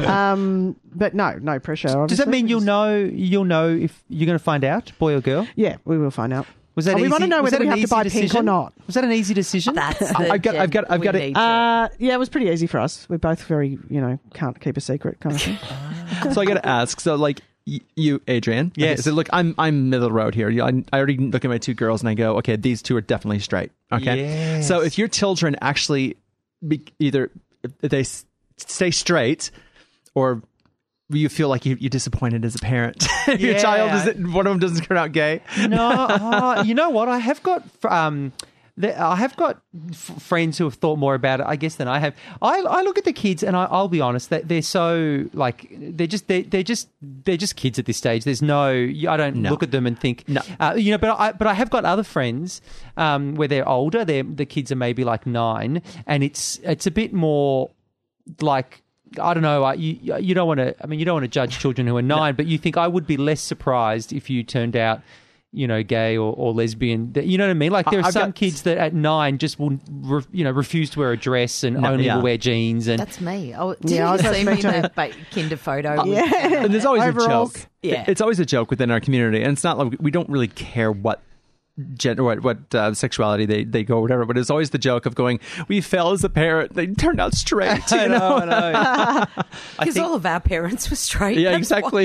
Um, but no, no pressure. Does that obviously. mean you'll know? You'll know if you're going to find out, boy or girl? Yeah, we will find out. Was that Oh, we easy? want to know was whether that we an have to easy buy pink or decision? not. Was that an easy decision? That's the I've got- I've got- I've we got it. need to- Uh, yeah, it was pretty easy for us. We're both very, you know, can't keep a secret kind of thing. So I got to ask. So like y- you, Adrian. Yes. Okay, so look, I'm I'm middle road here. You- I, I already look at my two girls and I go, okay, these two are definitely straight. Okay. Yes. So if your children actually be, either if they s- stay straight, or you feel like you, you're disappointed as a parent, if your Yeah. child isn't, one of them doesn't turn out gay. No, uh, you know what? I have got um, the, I have got f- friends who have thought more about it, I guess, than I have. I, I look at the kids, and I, I'll be honest, that they're so like they're just they're, they're just they're just kids at this stage. There's no, I don't No. look at them and think, No. uh, you know. But I but I have got other friends um, where they're older. They're the kids are maybe like nine, and it's it's a bit more like. I don't know. uh, You you don't want to. I mean, you don't want to judge children who are nine, but you think I would be less surprised if you turned out, you know, gay or, or lesbian. That- You know what I mean? Like there are I've some got- kids that at nine just will, re, you know, refuse to wear a dress and No, only yeah. will wear jeans. And That's me. Oh, did Yeah, I was you about see to me in say that ba- kinder photo? with- Yeah. And there's always Overalls. a joke. Yeah. It's always a joke within our community, and it's not like we don't really care what gender, what what uh, sexuality they, they go, or whatever. But it's always the joke of going, "We fell as a parent; they turned out straight." I You know, know, I know. Because all of our parents were straight. Yeah, That's exactly.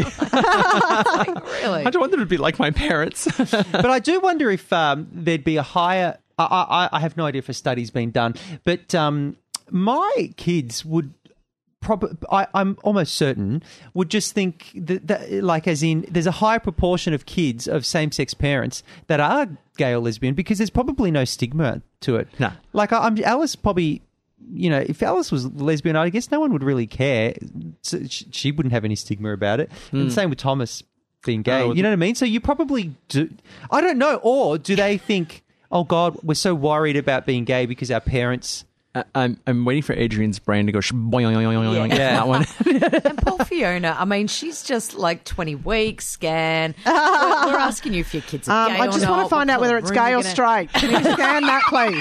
why- like, really? I don't want them to be like my parents. But I do wonder if um, there'd be a higher. I, I, I have no idea if a study's been done, but um, my kids would. Prob- I, I'm almost certain would just think that, that, like, as in, there's a high proportion of kids of same-sex parents that are gay or lesbian because there's probably no stigma to it. No. Like, I, I'm Alice probably. You know, if Alice was lesbian, I guess no one would really care. So she, she wouldn't have any stigma about it. And same with Thomas being gay. Oh, you know what I mean? So you probably do. I don't know. Or do they think, oh God, we're so worried about being gay because our parents. I- I'm I'm waiting for Adrian's brain to go sh- boing, boing, boing, boing, boing, Yeah. that one. And poor Fiona, I mean, she's just like twenty weeks, scan. We're, we're asking you if your kids are Um, gay I or just not, want to find what out whether colour it's room gay you're or gonna- straight. Can you scan that, please?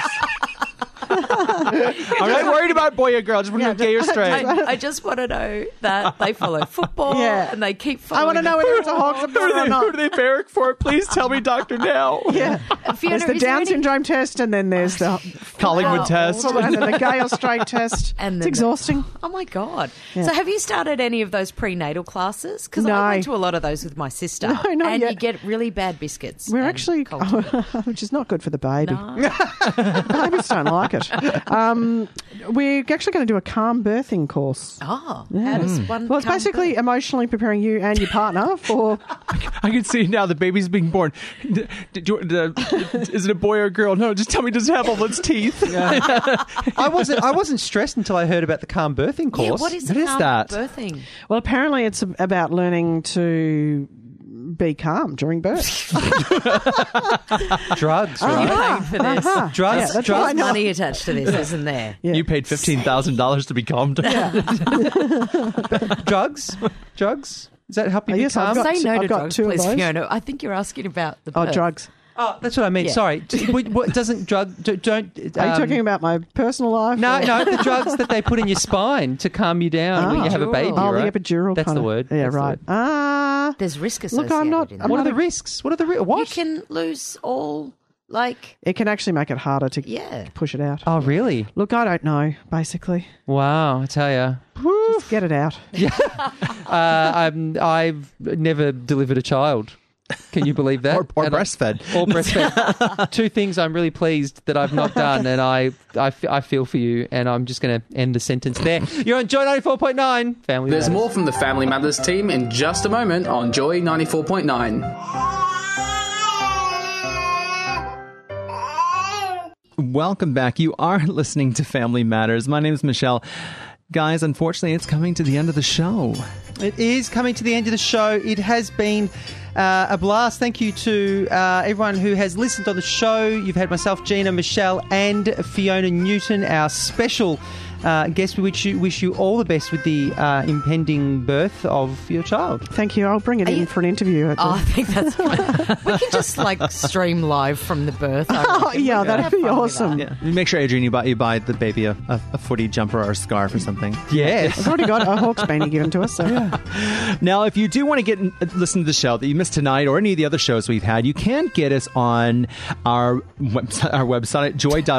I'm not worried about boy or girl. I just want to know gay or straight. I, I just want to know that they follow football Yeah. and they keep following. I want to know the whether it's a football. hog Who support do or they, not. who do they barrack for? Please tell me, doctor, now. Yeah. Fiona, There's the is there Down any- syndrome test, and then there's the Collingwood Well, test. and then the gay or straight test. And It's then exhausting. Oh my god! Yeah. So have you started any of those prenatal classes? Because No. I went to a lot of those with my sister. No, not and yet. you get really bad biscuits. We're and actually, cold tea. which is not good for the baby. No. Babies don't like it. Um, we're actually going to do a calm birthing course. Oh, how does one? Well, it's come basically birth? emotionally preparing you and your partner for. I can see now the baby's being born. D- d- do- d- Is it a boy or a girl? No, just tell me, does it have all its teeth? I wasn't. I wasn't stressed until I heard about the calm birthing course. Yeah, what is, What is calm that? birthing? Well, apparently it's about learning to be calm during birth. drugs? Are you Right? paying for this? Uh-huh. Drugs. Yeah, that's drugs. why I There's know. money attached to this, isn't there? Yeah. You paid fifteen thousand dollars to be calmed down. drugs. Drugs. Does that help you Oh, be yes, I've calm? got- Say no I've to got drugs, two of please, those. Fiona. I think you're asking about the Oh, birth. drugs. Oh, that's what I mean. Yeah. Sorry. D- what, what doesn't drug? d- Don't. Are you um, talking about my personal life? No, or- no, the drugs that they put in your spine to calm you down when Ah. you have a baby. Oh, right? the epidural. That's kind the of- word. Yeah, That's the right. word. Ah, There's risk Look, associated I'm not- in I'm that. What are not the risks? What are the risks? You What? can lose all, like, it can actually make it harder to yeah. push it out. Oh, really? Look, I don't know. Basically, Wow, I tell you. just get it out. Uh, I'm, I've never delivered a child. Can you believe that? Or, or And I- breastfed. Or breastfed. Two things I'm really pleased that I've not done, and I, I, f- I feel for you, and I'm just going to end the sentence there. You're on Joy ninety-four point nine. Family There's Matters. more from the Family Matters team in just a moment on Joy ninety-four point nine. welcome back. You are listening to Family Matters. My name is Michelle. Guys, unfortunately, it's coming to the end of the show. It is coming to the end of the show. It has been uh, a blast. Thank you to uh, everyone who has listened on the show. You've had myself, Gina, Michelle, and Fiona Newton, our special Uh, guess we wish you, wish you all the best with the uh, impending birth of your child. Thank you. I'll bring it Are in you... for an interview. At oh, I think that's fine. We can just like stream live from the birth. Oh, yeah, that'd be awesome. That. Yeah. Make sure, Adrian, you buy, you buy the baby a, a, a footy jumper or a scarf or something. Yes. I've already got a Hawke's beanie given to us. So. Yeah. Now, if you do want to get listen to the show that you missed tonight or any of the other shows we've had, you can get us on our website, our website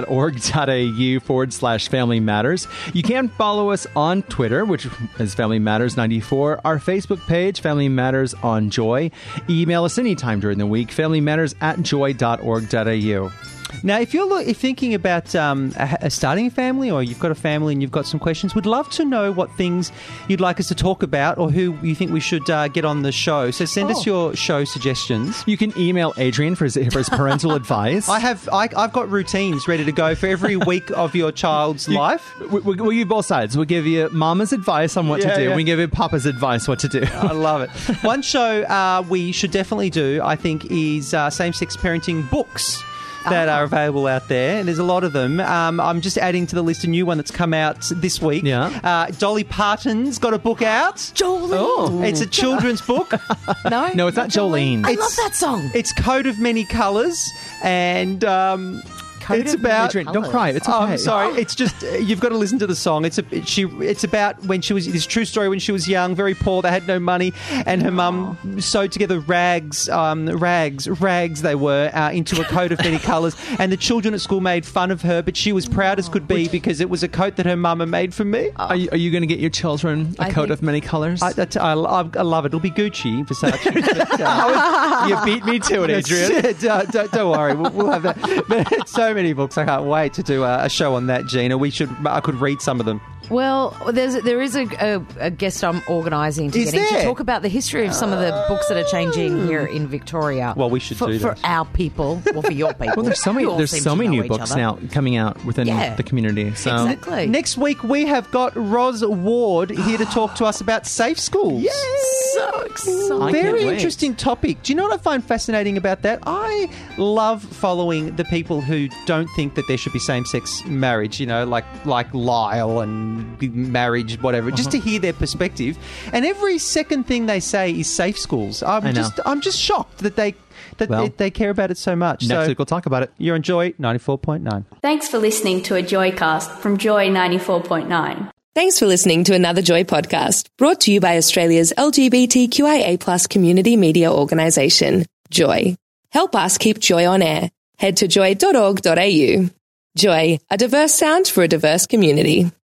joy.org.au forward slash family matters. You can follow us on Twitter, which is Family Matters ninety-four. Our Facebook page, Family Matters on Joy. Email us anytime during the week, familymatters at joy.org.au. Now, if you're lo- if thinking about um, a, a starting a family, or you've got a family and you've got some questions, we'd love to know what things you'd like us to talk about or who you think we should uh, get on the show. So send oh. us your show suggestions. You can email Adrian for his, for his parental advice. I have, I, I've got routines ready to go for every week of your child's you, life. We, we, we'll give both sides. We'll give you Mama's advice on what yeah, to do. Yeah. We give you Papa's advice what to do. I love it. One show uh, we should definitely do, I think, is uh, same-sex parenting books that are available out there, and there's a lot of them. Um, I'm just adding to the list a new one that's come out this week. Yeah. Uh, Dolly Parton's got a book out. Jolene. Oh, it's a children's book. no, no, it's not Jolene. I it's, love that song. It's Coat of Many Colours, and um, it's about. Adrian, don't cry. It's okay. Oh, I'm sorry. It's just uh, you've got to listen to the song. It's a it, she. It's about when she was. It's a true story. When she was young, very poor. They had no money, and her mum sewed together rags, um, rags, rags. They were uh, into a coat of many colours, and the children at school made fun of her, but she was proud as could be because it was a coat that her mum had made for me. Are you, are you going to get your children a I coat of many colours? I, I, I, I love it. It'll be Gucci, Versace. But, uh, you beat me to it, Adrian. don't, don't, don't worry. We'll, we'll have that. But so many books. I can't wait. To do a, a show on that, Gina. We should. I could read some of them. Well, there's there is a, a, a guest I'm organising to is get in there? to talk about the history of some of the books that are changing here in Victoria. Well, we should for, do for that. our people, or for your people. Well, there's so many. There's so many new books other. now coming out within yeah. the community. So exactly. Next week we have got Roz Ward here to talk to us about safe schools. Yes, so exciting! Very interesting topic. Do you know what I find fascinating about that? I love following the people who don't think that there should be same-sex marriage. You know, like like Lyle and marriage. Whatever, uh-huh. just to hear their perspective, and every second thing they say is safe schools. I'm just, I'm just shocked that they that well, they, they care about it so much. Next so week we'll talk about it. You're on Joy ninety-four point nine. Thanks for listening to a Joycast from Joy ninety-four point nine. Thanks for listening to another Joy podcast, brought to you by Australia's L G B T Q I A plus community media organisation, Joy. Help us keep Joy on air. Head to joy dot org dot a u. Joy, a diverse sound for a diverse community.